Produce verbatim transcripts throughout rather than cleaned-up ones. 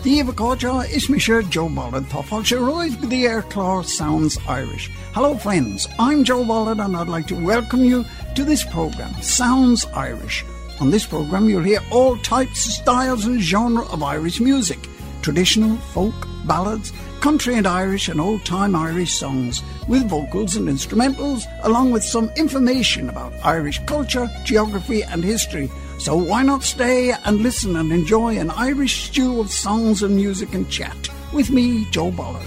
Díomh Cóide is me sure Joe Bollard Tá fáilte roiid go dtí ar clár Sounds Irish. Hello friends, I'm Joe Bollard and I'd like to welcome you to this programme, Sounds Irish. On this programme you'll hear all types, styles and genre of Irish music, traditional, folk, ballads, country and Irish and old-time Irish songs with vocals and instrumentals, along with some information about Irish culture, geography and history. So why not stay and listen and enjoy an Irish stew of songs and music and chat with me, Joe Bollard.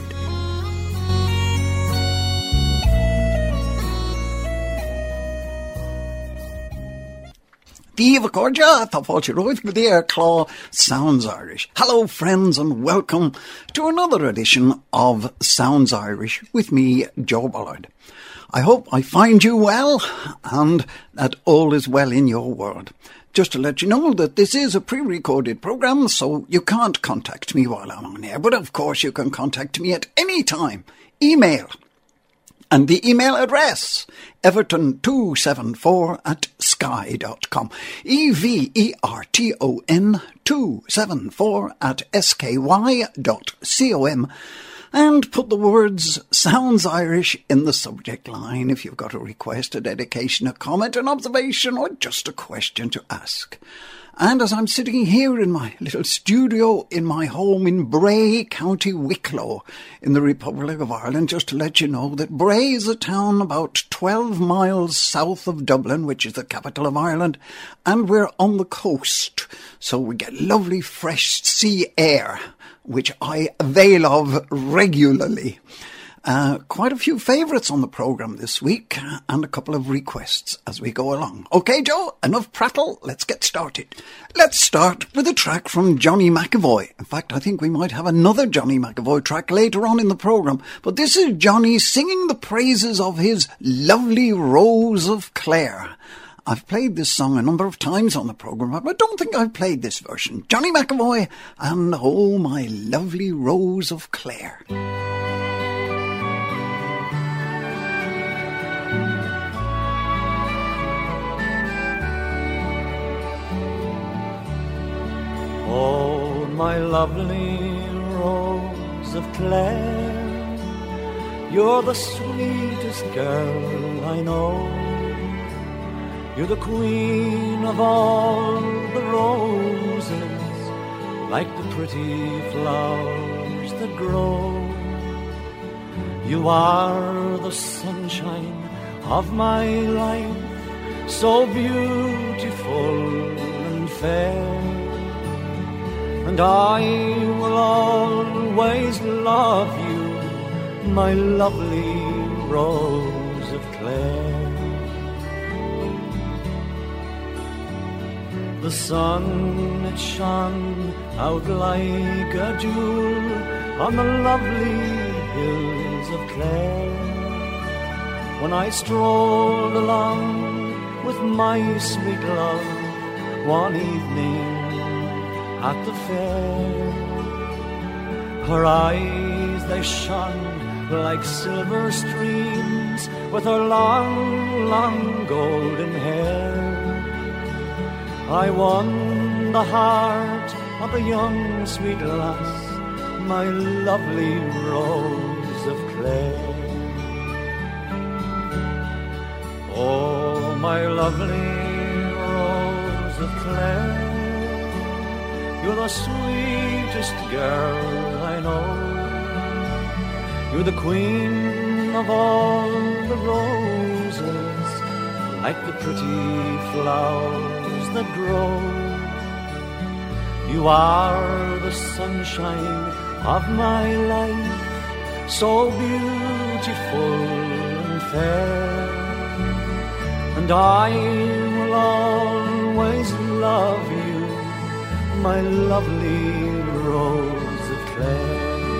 Díomh Cóide, Tá fáilte roiid go dtí ar clár Sounds Irish. Hello friends and welcome to another edition of Sounds Irish with me, Joe Bollard. I hope I find you well and that all is well in your world. Just to let you know that this is a pre-recorded programme, so you can't contact me while I'm on air, but of course you can contact me at any time. Email. And the email address, everton two seven four at sky dot com. E V E R T O N two seven four at S K Y dot com. And put the words Sounds Irish in the subject line if you've got a request, a dedication, a comment, an observation, or just a question to ask. And as I'm sitting here in my little studio in my home in Bray, County Wicklow, in the Republic of Ireland, just to let you know that Bray is a town about twelve miles south of Dublin, which is the capital of Ireland, and we're on the coast, so we get lovely fresh sea air, which I avail of regularly. Uh, quite a few favourites on the programme this week, and a couple of requests as we go along. OK, Joe, enough prattle, let's get started. Let's start with a track from Johnny McAvoy. In fact, I think we might have another Johnny McAvoy track later on in the programme, but this is Johnny singing the praises of his lovely Rose of Clare. I've played this song a number of times on the programme, but I don't think I've played this version. Johnny McAvoy and Oh My Lovely Rose of Clare. Oh, my lovely Rose of Clare, you're the sweetest girl I know. You're the queen of all the roses, like the pretty flowers that grow. You are the sunshine of my life, so beautiful and fair. And I will always love you, my lovely Rose of Clare. The sun, it shone out like a jewel on the lovely hills of Clare. When I strolled along with my sweet love one evening at the fair, her eyes, they shone like silver streams with her long, long golden hair. I won the heart of a young sweet lass, my lovely Rose of Clare. Oh, my lovely Rose of Clare, you're the sweetest girl I know. You're the queen of all the roses, like the pretty flowers that grow. You are the sunshine of my life, so beautiful and fair. And I will always love you, my lovely Rose of Clare.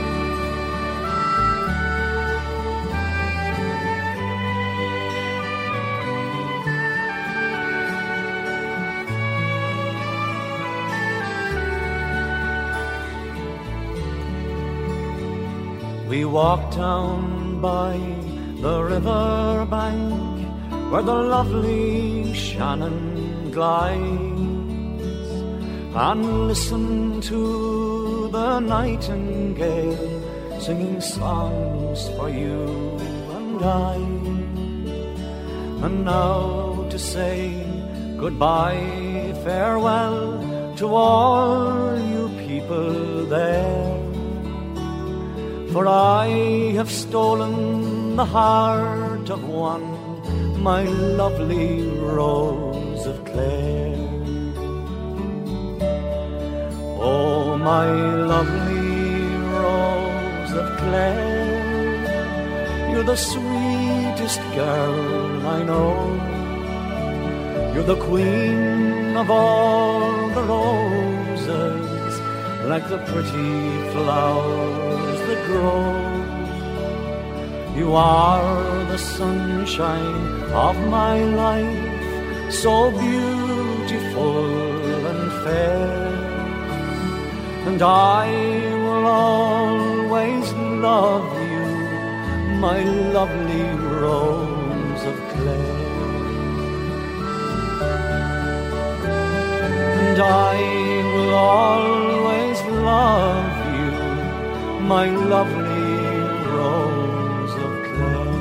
We walked down by the river bank where the lovely Shannon glides. and listen to the nightingale singing songs for you and I. And now to say goodbye, farewell to all you people there, for I have stolen the heart of one, my lovely Rose of Clare. Oh, my lovely Rose of Clare, you're the sweetest girl I know. You're the queen of all the roses, like the pretty flowers that grow. You are the sunshine of my life, so beautiful and fair. And I will always love you, my lovely Rose of Clare. And I will always love you, my lovely Rose of Clare.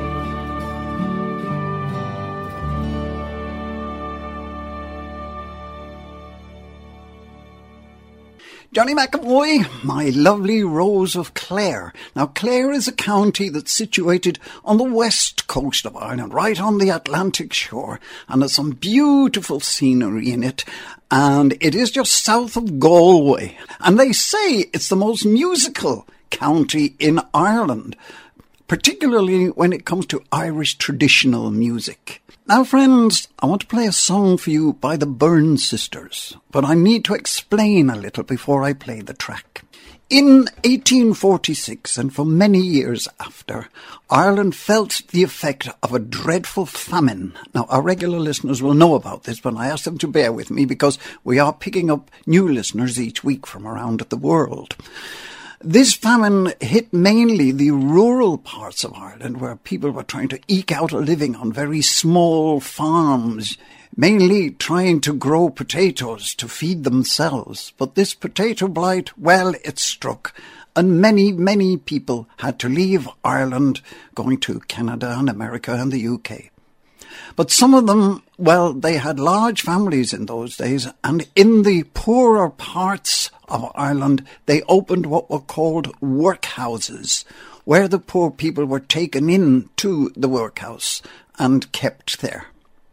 Johnny McAvoy, My Lovely Rose of Clare. Now, Clare is a county that's situated on the west coast of Ireland, right on the Atlantic shore, and there's some beautiful scenery in it, and it is just south of Galway. And they say it's the most musical county in Ireland, particularly when it comes to Irish traditional music. Now, friends, I want to play a song for you by the Byrne Sisters, but I need to explain a little before I play the track. In eighteen forty-six, and for many years after, Ireland felt the effect of a dreadful famine. Now, our regular listeners will know about this, but I ask them to bear with me because we are picking up new listeners each week from around the world. This famine hit mainly the rural parts of Ireland, where people were trying to eke out a living on very small farms, mainly trying to grow potatoes to feed themselves. But this potato blight, well, it struck, and many, many people had to leave Ireland, going to Canada and America and the U K. But some of them, well, they had large families in those days, and in the poorer parts of Ireland, they opened what were called workhouses, where the poor people were taken in to the workhouse and kept there.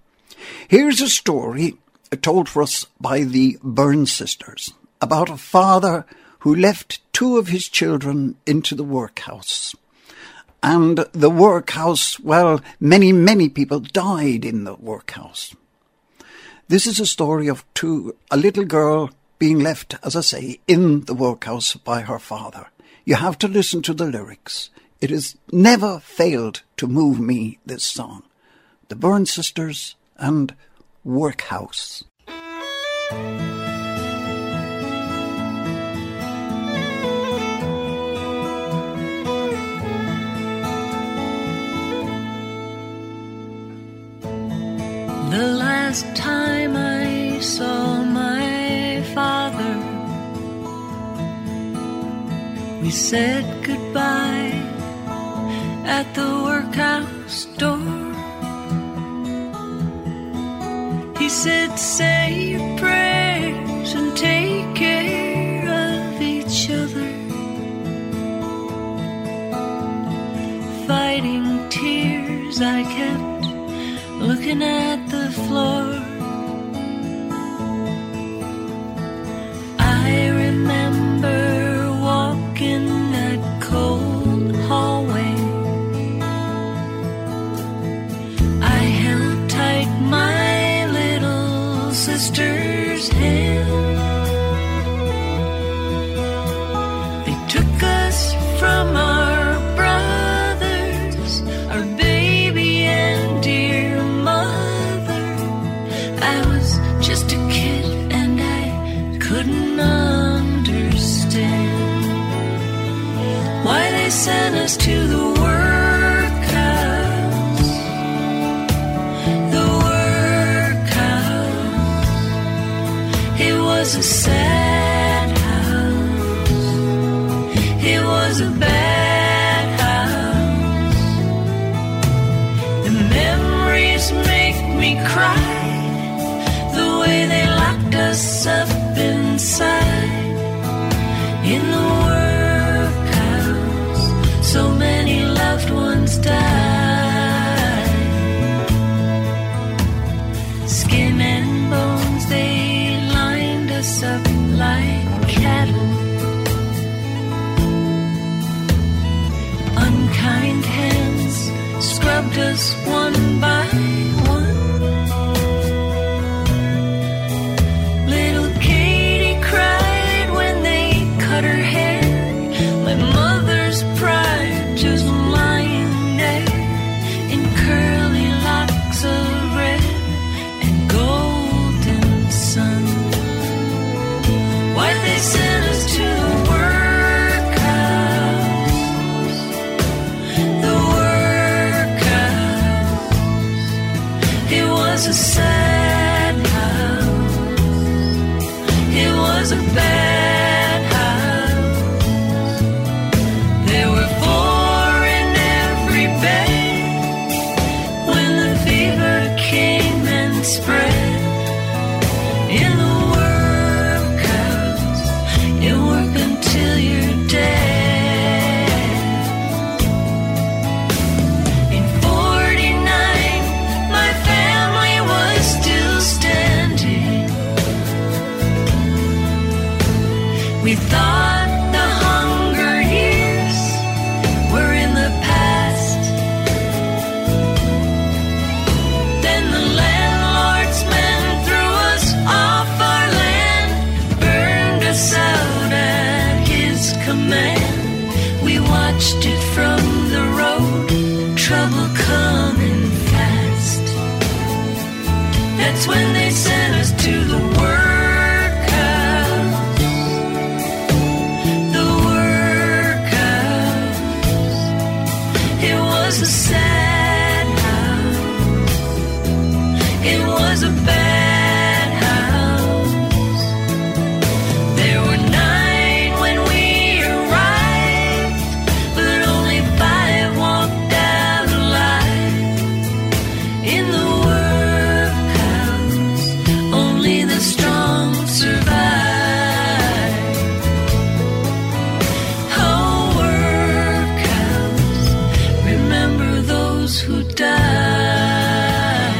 Here's a story told for us by the Byrne Sisters about a father who left two of his children into the workhouse. And the workhouse, well, many, many people died in the workhouse. This is a story of two, a little girl being left, as I say, in the workhouse by her father. You have to listen to the lyrics. It has never failed to move me, this song. The Byrne Sisters and Workhouse. The last time I saw my father, we said goodbye at the workhouse door. He said, say your prayers and take care of each other. Fighting tears, I kept looking at the floor. I remember walking that cold hallway. I held tight my little sister's hand. They took us from our brothers, our baby and dear mother. I was just a kid and I couldn't understand why they sent us to the workhouse. The workhouse, it was a in the workhouse. So many loved ones died. Skin and bones, they lined us up like cattle. Unkind hands scrubbed us one by one. Little Katie cried when they cut her hair. My mother's pride just lying there in curly locks of red and golden sun. Why'd they send us to the workhouse? The workhouse. It was a sad house. It was a bad house. There were four in every bed when the fever came and spread. In the workhouse, you work until you're dead. In forty-nine, my family was still standing. We thought the hunger years were in the past. Then the landlord's men threw us off our land, burned us out at his command. We watched it from the road, trouble coming fast. That's when they sent us to the workhouse. The workhouse. It was a sad house. It was a bad house. There were nine when we arrived, but only five walked out alive. In the workhouse, only the strong survive. Oh, workhouse, remember those who died.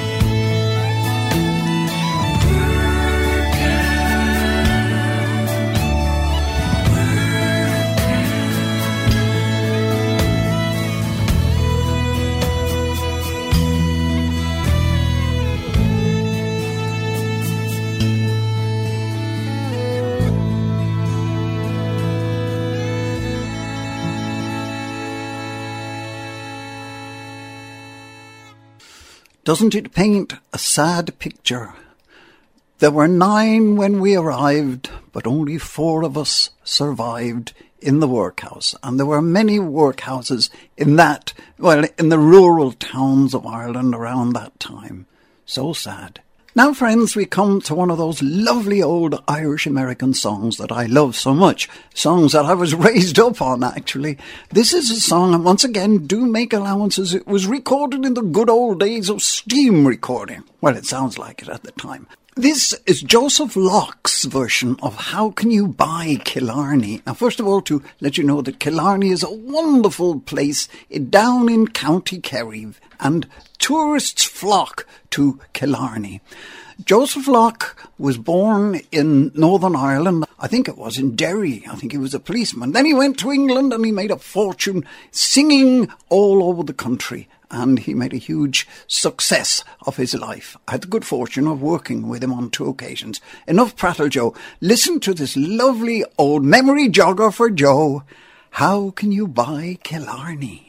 Doesn't it paint a sad picture? There were nine when we arrived, but only four of us survived in the workhouse. And there were many workhouses in that, well, in the rural towns of Ireland around that time. So sad. Now, friends, we come to one of those lovely old Irish-American songs that I love so much. Songs that I was raised up on, actually. This is a song, and once again, do make allowances. It was recorded in the good old days of steam recording. Well, it sounds like it at the time. This is Joseph Locke's version of How Can You Buy Killarney? Now, first of all, to let you know that Killarney is a wonderful place down in County Kerry, and tourists flock to Killarney. Joseph Locke was born in Northern Ireland. I think it was in Derry. I think he was a policeman. Then he went to England and he made a fortune singing all over the country. And he made a huge success of his life. I had the good fortune of working with him on two occasions. Enough prattle, Joe. Listen to this lovely old memory jogger for Joe. How Can You Buy Killarney?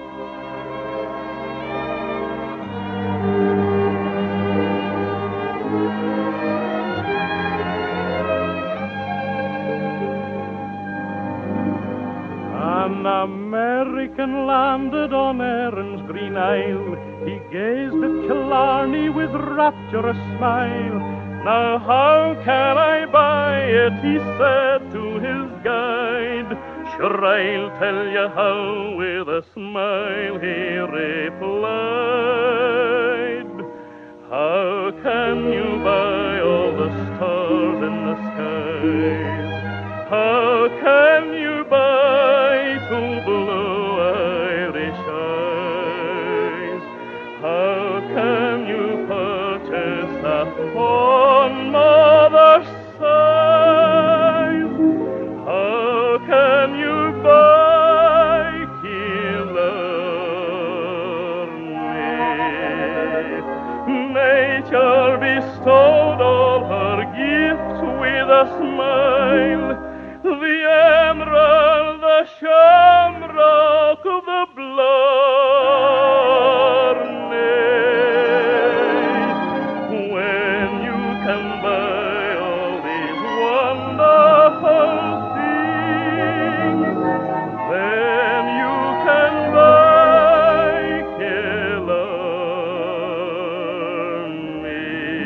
An American landed on Erin's green isle. He gazed at Killarney with rapturous smile. Now how can I buy it, he said to his guide. Sure, I'll tell you how, with a smile he replied. How can you buy all the stars in the skies? How can smile, the emerald, the shamrock, the blarney. When you can buy all these wonderful things, then you can buy Killarney.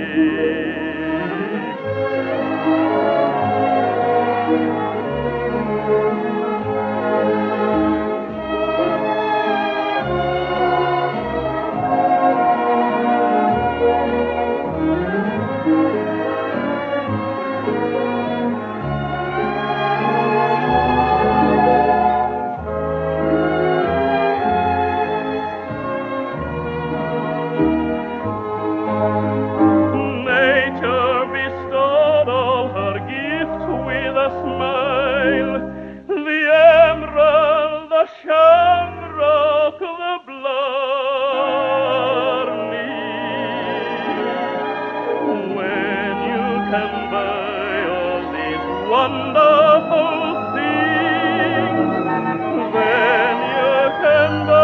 Nature bestowed all her gifts with a smile, the emerald, the shamrock, the blarney. When you can buy all these wonderful things, then you can buy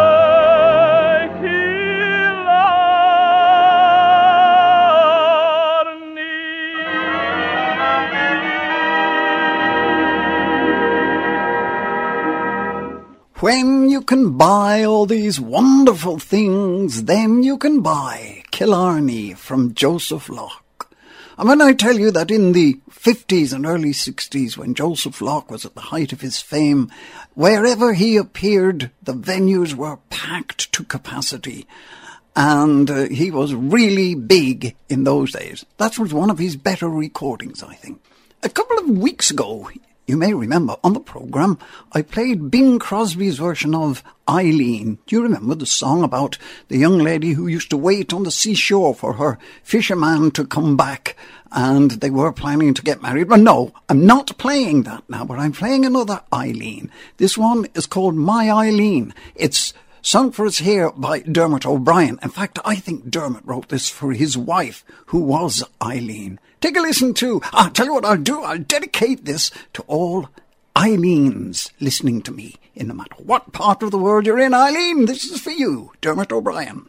When you can buy all these wonderful things, then you can buy Killarney from Joseph Locke. And when I tell you that in the fifties and early sixties, when Joseph Locke was at the height of his fame, wherever he appeared, the venues were packed to capacity. And uh, he was really big in those days. That was one of his better recordings, I think. A couple of weeks ago, you may remember, on the programme, I played Bing Crosby's version of Eileen. Do you remember the song about the young lady who used to wait on the seashore for her fisherman to come back, and they were planning to get married? But no, I'm not playing that now, but I'm playing another Eileen. This one is called My Eileen. It's sung for us here by Dermot O'Brien. In fact, I think Dermot wrote this for his wife, who was Eileen. Take a listen to, I'll tell you what I'll do, I'll dedicate this to all Eileens listening to me. In no matter what part of the world you're in, Eileen, this is for you, Dermot O'Brien.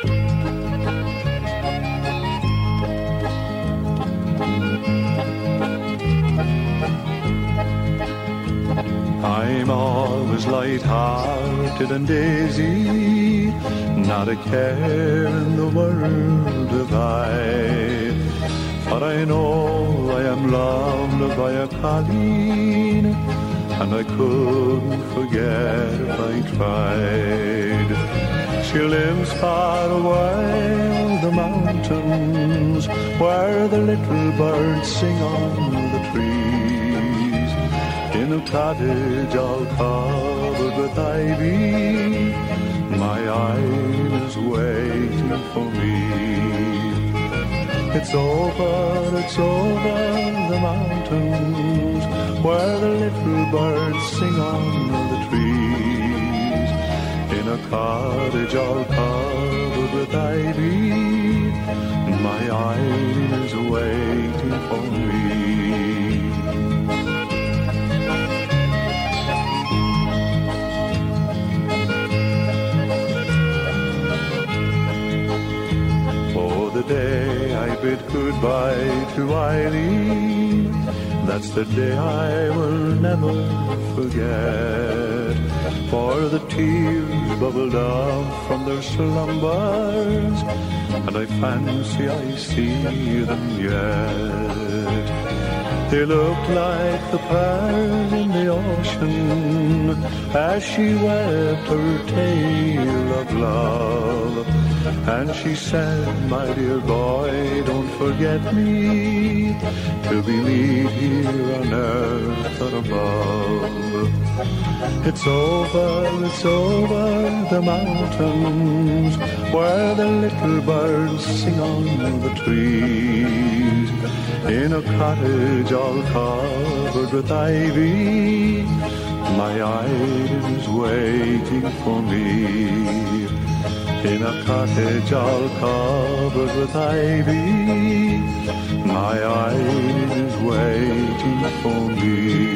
I'm always light-hearted and daisy, not a care in the world have I. For I know I am loved by a Colleen, and I couldn't forget if I tried. She lives far away on the mountains, where the little birds sing on the trees. In a cottage all covered with ivy, my eye is waiting for me. It's over, it's over the mountains, where the little birds sing on the trees. In a cottage all covered with ivy, my eye is waiting for me. The day I bid goodbye to Eileen, that's the day I will never forget. For the tears bubbled up from their slumbers, and I fancy I see them yet. They looked like the pearls in the ocean as she wept her tale of love. And she said, my dear boy, don't forget me, till we meet here on earth or above. It's over, it's over the mountains, where the little birds sing on the trees. In a cottage all covered with ivy, my idol is waiting for me. In a cottage all covered with ivy, my idol is waiting for me.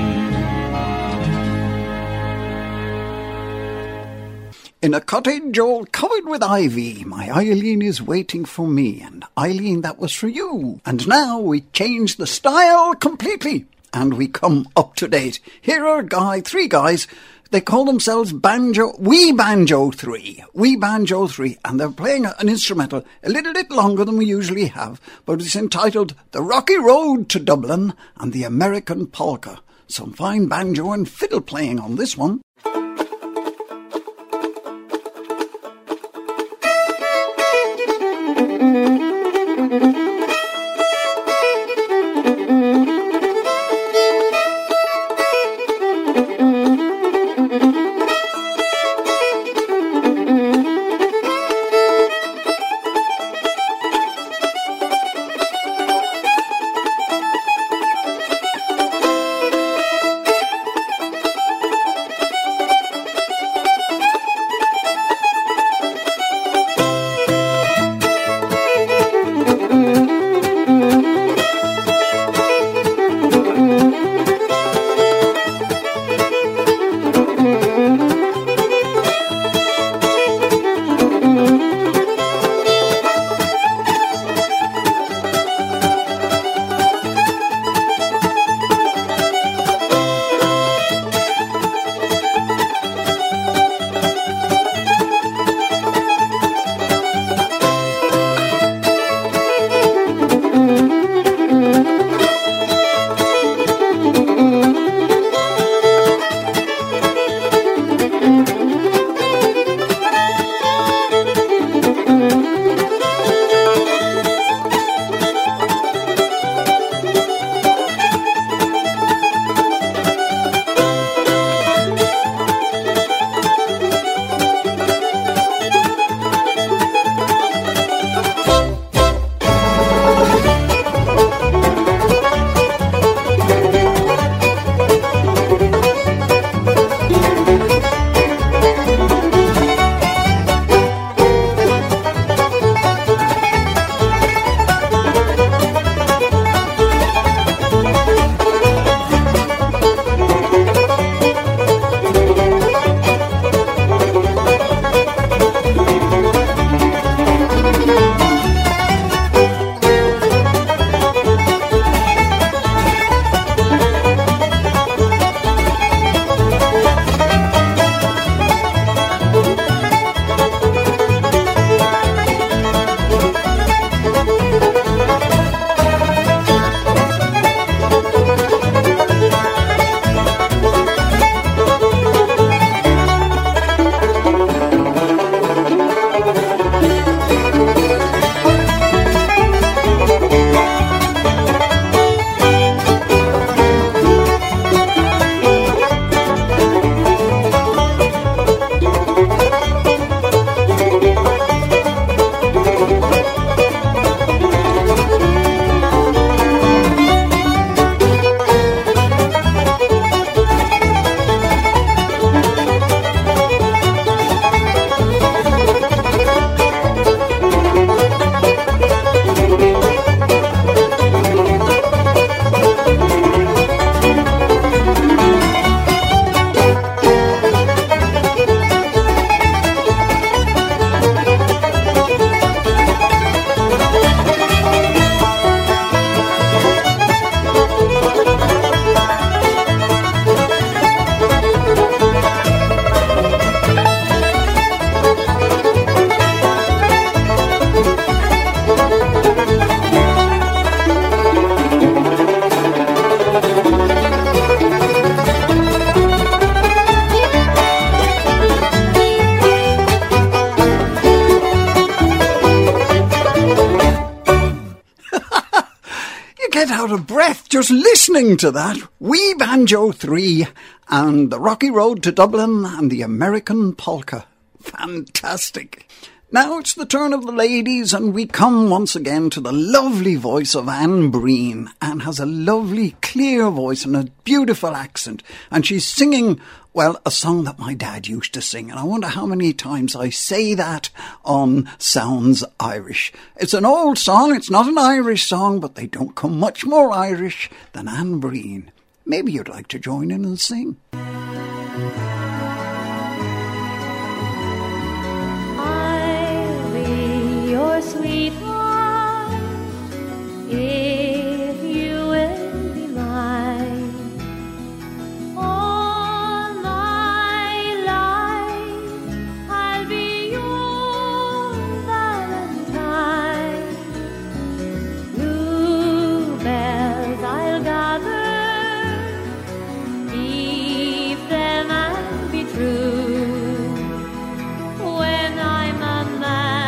In a cottage all covered with ivy, my Eileen is waiting for me. And Eileen, that was for you. And now we change the style completely. And we come up to date. Here are guy, three guys. They call themselves Banjo, We Banjo three. We Banjo three. And they're playing an instrumental a little bit longer than we usually have. But it's entitled The Rocky Road to Dublin and the American Polka. Some fine banjo and fiddle playing on this one. get out of breath just listening to that. We Banjo three and the Rocky Road to Dublin and the American Polka. Fantastic. Now it's the turn of the ladies, and we come once again to the lovely voice of Anne Breen. Anne has a lovely, clear voice and a beautiful accent, and she's singing, well, a song that my dad used to sing, and I wonder how many times I say that on Sounds Irish. It's an old song, it's not an Irish song, but they don't come much more Irish than Anne Breen. Maybe you'd like to join in and sing. Your sweetheart, if you will be mine, all my life I'll be your Valentine. Bluebells I'll gather, keep them and be true. When I'm a man,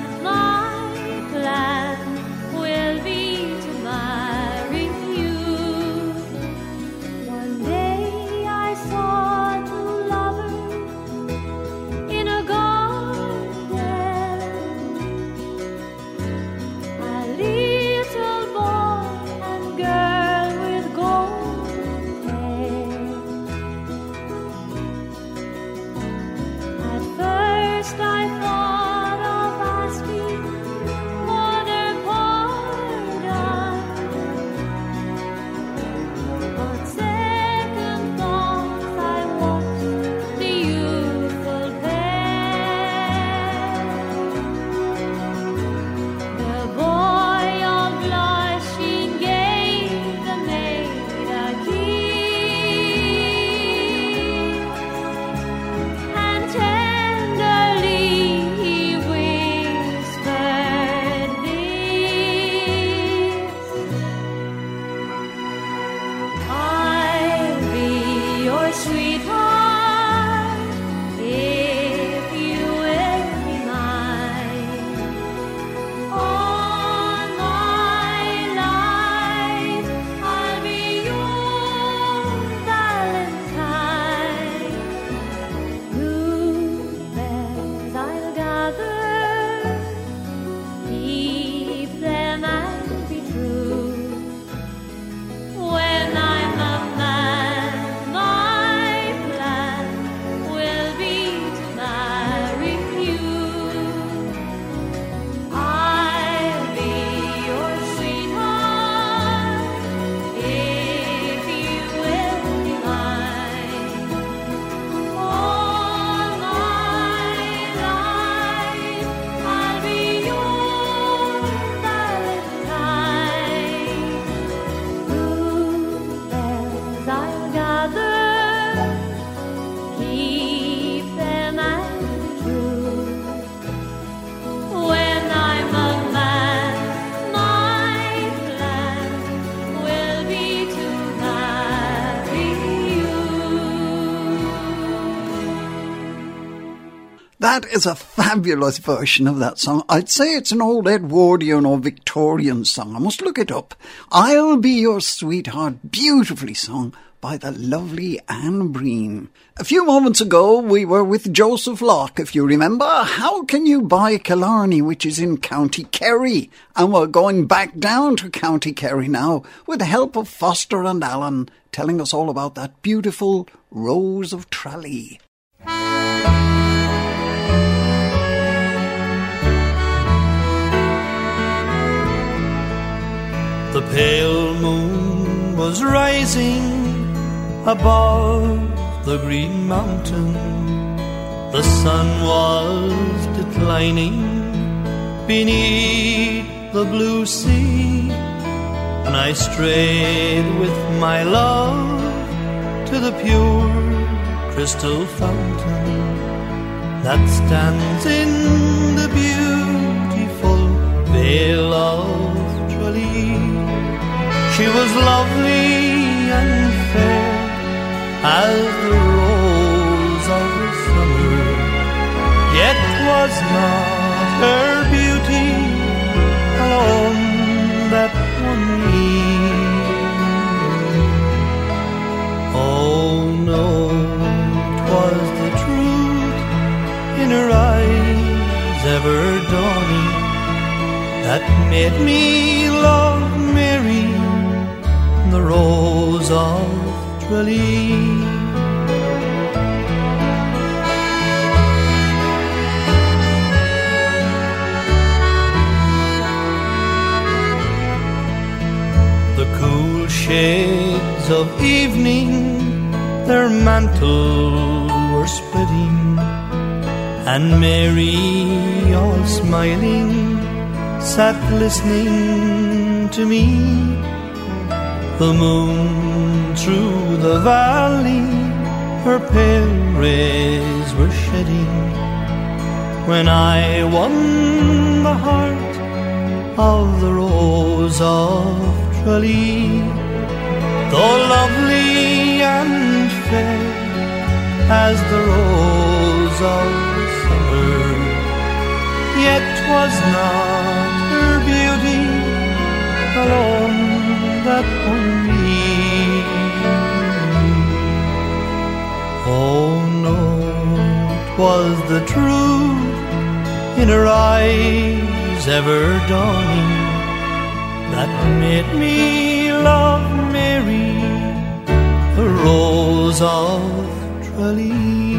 will be to marry you. One day I saw two lovers in a garden, a little boy and girl with golden hair. At first I thought of asking for their pardon, but second thoughts I watched the youthful pair. The boy all blushing gave the maid a kiss, and tenderly he whispered this: I'll be your sweetheart if you will be mine. All my life I'll be your Valentine. Bluebells I'll gather, keep them and be true. When I'm a man, my plan will be to marry you. I'll be your sweetheart if you will be mine. All my life I'll be your Valentine. Bluebells I'll gather, keep them and be true. When I'm a man, my plan will be to marry you. That is a fabulous version of that song. I'd say it's an old Edwardian or Victorian song. I must look it up. I'll Be Your Sweetheart, beautifully sung by the lovely Anne Breen. A few moments ago we were with Joseph Locke, if you remember. How Can You Buy Killarney, which is in County Kerry. And we're going back down to County Kerry now with the help of Foster and Allen, telling us all about that beautiful Rose of Tralee. The pale moon was rising above the green mountain. The sun was declining beneath the blue sea, and I strayed with my love to the pure crystal fountain that stands in the beautiful Vale of Tralee. She was lovely and fair as the rose of the summer, yet was not her beauty alone that won me. Oh no, 'twas the truth in her eyes ever that made me love Mary, the Rose of Tralee. The cool shades of evening their mantle were spreading, and Mary, all smiling, sat listening to me. The moon through the valley her pale rays were shedding, when I won the heart of the Rose of Tralee. Though lovely and fair as the rose of summer, yet 'twas not her beauty alone that won me. Oh no, 'twas the truth in her eyes ever dawning that made me love Mary, the Rose of Tralee.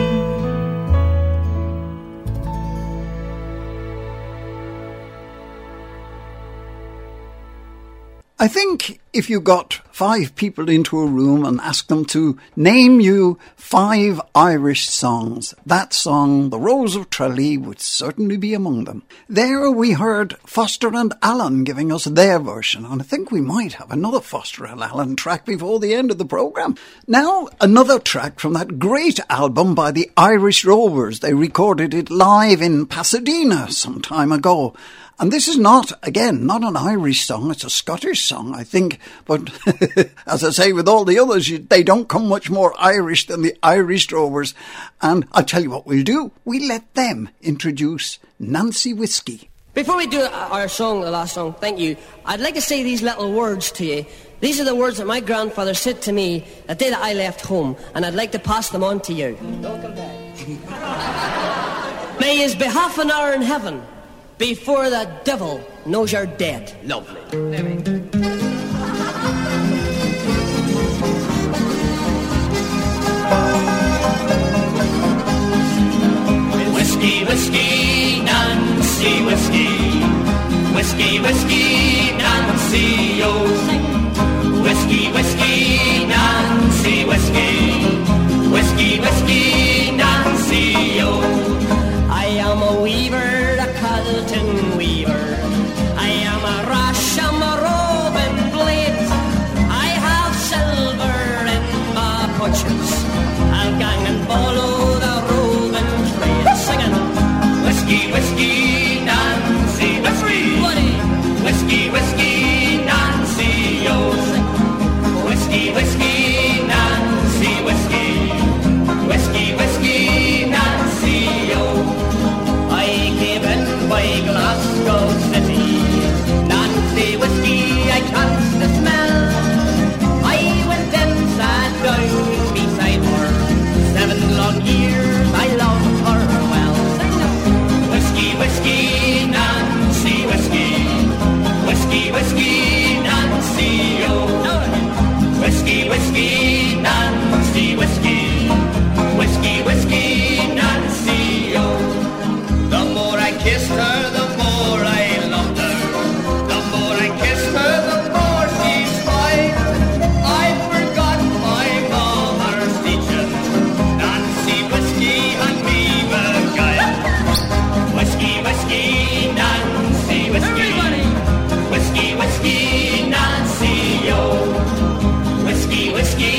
I think if you got five people into a room and asked them to name you five Irish songs, that song, The Rose of Tralee, would certainly be among them. There we heard Foster and Allen giving us their version, and I think we might have another Foster and Allen track before the end of the programme. Now, another track from that great album by the Irish Rovers. They recorded it live in Pasadena some time ago. And this is not, again, not an Irish song, it's a Scottish song, I think. But as I say, with all the others, you, they don't come much more Irish than the Irish Rovers. And I'll tell you what we'll do. We let them introduce Nancy Whiskey. Before we do our song, the last song, thank you, I'd like to say these little words to you. These are the words that my grandfather said to me the day that I left home, and I'd like to pass them on to you. Welcome back. May his be half an hour in heaven before the devil knows you're dead. Lovely. Whiskey, whiskey, Nancy, whiskey. Whiskey, whiskey, Nancy, oh. Whiskey, whiskey, Nancy, whiskey. Whiskey, whiskey, Nancy, oh. I am a weaver, a Calton weaver. I am a rash, I'm a roving blade. I have silver in my pouches. I'll gang and follow the roving trade. Singing, whiskey, whiskey, Nancy, whiskey. Whiskey, whiskey, Nancy, oh. Whiskey, whiskey, Nancy, whiskey. Whiskey, whiskey, Nancy, oh. I came in by Glasgow City. Nancy whiskey, I can't smell. I went in, sat down beside her. Seven long years, I loved her well. Whiskey, whiskey, Nancy whiskey. Whiskey, whiskey, Nancy, oh. Whiskey, whiskey, Nancy whiskey. Whiskey, whiskey, Nancy, oh. The more I kissed her, the more I loved her. The more I kissed her, the more she smiled. I forgot my mother's teaching. Nancy whiskey and me beguiled. Whiskey, whiskey, Nancy whiskey. Everybody. Whiskey, whiskey, Nancy, oh. Whiskey, whiskey,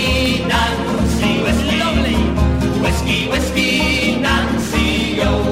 Nancy whiskey. Lovely. Whiskey, whiskey, Nancy, oh.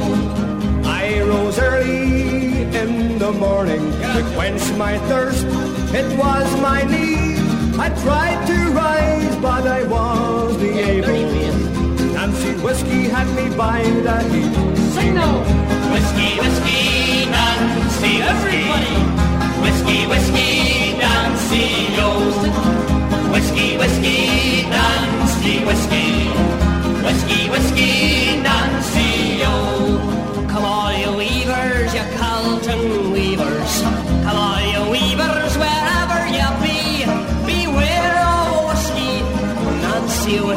I rose early in the morning to quench my thirst. It was my need. I tried to rise, but I wasn't able. Nancy whiskey had me by the heat. Sing now. Whiskey, whiskey, Nancy, everybody. Whiskey, whiskey, Nancy, oh. Whiskey, whiskey, Nancy, whiskey. Whiskey, whiskey, Nancy, oh. Come all you weavers, you Calton weavers.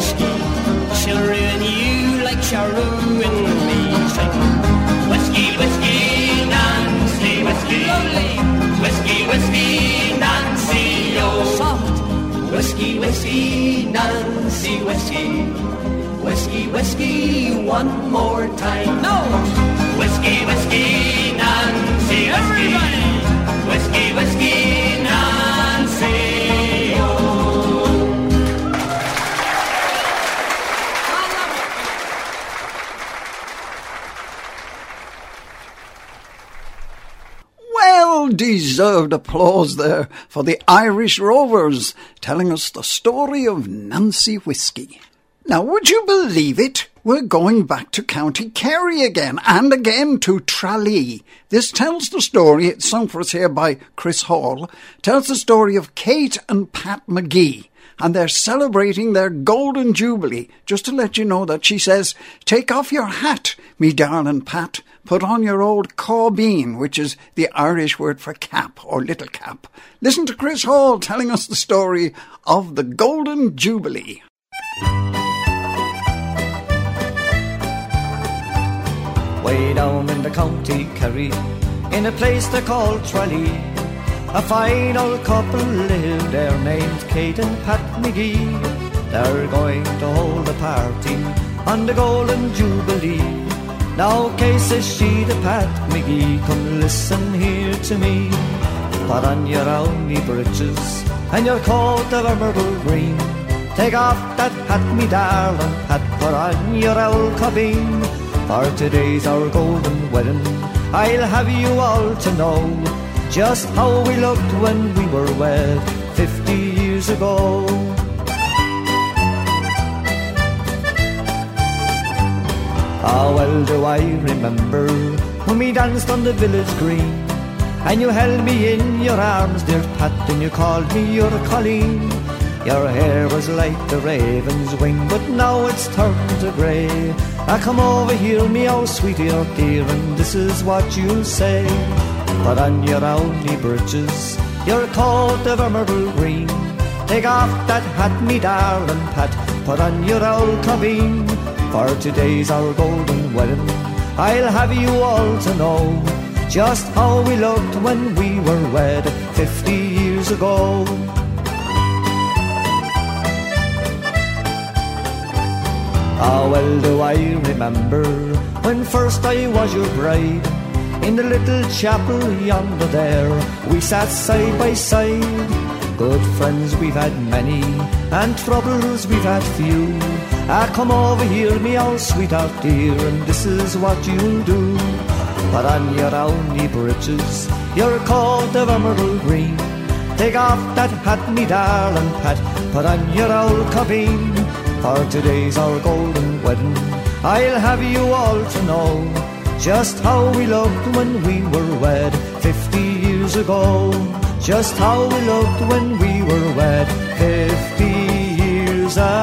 whiskey. She'll ruin you like she'll ruin me. Sing whiskey, whiskey, Nancy, whiskey. Lovely. Whiskey, whiskey, Nancy, oh. Soft. Whiskey, whiskey, Nancy, whiskey. Whiskey, whiskey, one more time. No. Whiskey, whiskey, Nancy, everybody. Whiskey, whiskey, Nancy, oh. Well-deserved applause there for the Irish Rovers telling us the story of Nancy Whiskey. Now, would you believe it? We're going back to County Kerry again, and again to Tralee. This tells the story, it's sung for us here by Chris Hall, tells the story of Kate and Pat McGee, and they're celebrating their Golden Jubilee. Just to let you know that she says, take off your hat, me darling Pat, put on your old caubeen, which is the Irish word for cap or little cap. Listen to Chris Hall telling us the story of the Golden Jubilee. Way down in the county Kerry, in a place they call Tralee, a fine old couple live there named Kate and Pat McGee. They're going to hold a party on the Golden Jubilee. Now Kate says she to Pat McGee, come listen here to me. Put on your owny breeches and your coat of emerald green. Take off that hat, me darling Pat, put on your old caubeen. For today's our golden wedding, I'll have you all to know just how we looked when we were wed fifty years ago. How well do I remember when we danced on the village green, and you held me in your arms, dear Pat, and you called me your Colleen. Your hair was like the raven's wing, but now it's turned to grey. I come over here, me oh sweetie, oh dear, and this is what you say. Put on your owny breeches, your coat of emerald green. Take off that hat, me darling Pat, put on your old caubeen. For today's our golden wedding, I'll have you all to know just how we looked when we were wed fifty years ago. How well do I remember when first I was your bride, in the little chapel yonder there, we sat side by side. Good friends we've had many, and troubles we've had few. Ah, come over here, me old sweetheart dear, and this is what you'll do. Put on your owny breeches, your coat of emerald green. Take off that hat, me darling Pat, put on your old caubeen. For today's our golden wedding, I'll have you all to know just how we looked when we were wed fifty years ago. Just how we looked when we were wed fifty years ago.